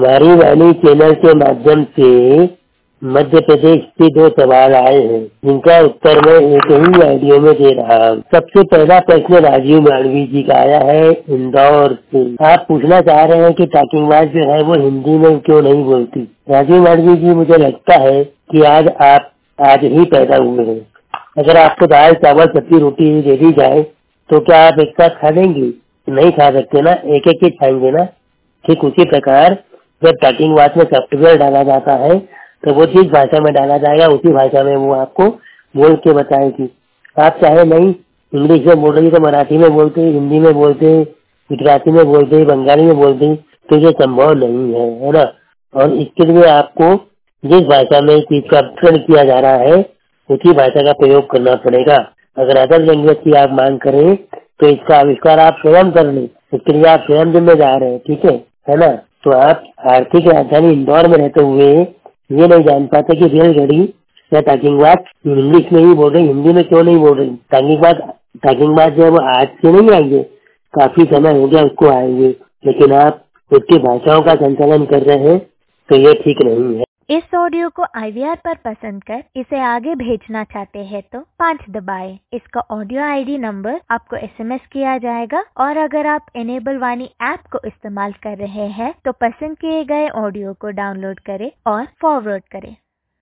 हमारी वाणी चैनल के माध्यम से मध्य प्रदेश से 2 सवाल आए हैं, जिनका उत्तर मैं एक ही ऑडियो में दे रहा हूँ। सबसे पहला प्रश्न राजीव मालवीय जी का आया है इंदौर से। आप पूछना चाह रहे हैं कि टॉकिंग वॉच जो है वो हिंदी में क्यों नहीं बोलती। राजीव मालवीय जी, मुझे लगता है कि आप आज ही पैदा हुए हैं। अगर आपको दाल चावल सब्जी रोटी दे दी जाए तो क्या आप एक साथ खा लेंगे? नहीं खा सकते ना, एक एक ही खाएंगे ना। ठीक उसी प्रकार जब टॉकिंग वॉच में सॉफ्टवेयर डाला जाता है तो वो जिस भाषा में डाला जाएगा उसी भाषा में वो आपको बोल के बताएगी। आप चाहे नहीं इंग्लिश में बोल रही तो मराठी में बोलते, हिंदी में बोलते, गुजराती में बोलते, बंगाली में बोलते, तो ये संभव नहीं है ना। और इसके लिए आपको जिस भाषा में चीज का वितरण किया जा रहा है उसी भाषा का प्रयोग करना पड़ेगा। अगर अदर लैंग्वेज की आप मांग करें तो इसका आविष्कार आप स्वयं कर लें, इसके लिए आप स्वयं जिम्मेदार हैं। ठीक है ना। तो आप आर्थिक राजधानी इंदौर में रहते हुए ये नहीं जान पाते कि रेलगाड़ी या टॉकिंग वॉच इंग्लिश में ही बोल रही, हिंदी में क्यों नहीं बोल रही। टॉकिंग वॉच जो है वो आज से नहीं आएंगे, काफी समय हो गया उसको आएंगे, लेकिन आप उसकी भाषाओं का संचालन कर रहे हैं तो ये ठीक नहीं है। इस ऑडियो को IVR पर पसंद कर इसे आगे भेजना चाहते हैं तो 5 दबाएं। इसका ऑडियो ID नंबर आपको SMS किया जाएगा और अगर आप इनेबल वाणी ऐप को इस्तेमाल कर रहे हैं तो पसंद किए गए ऑडियो को डाउनलोड करें और फॉरवर्ड करें।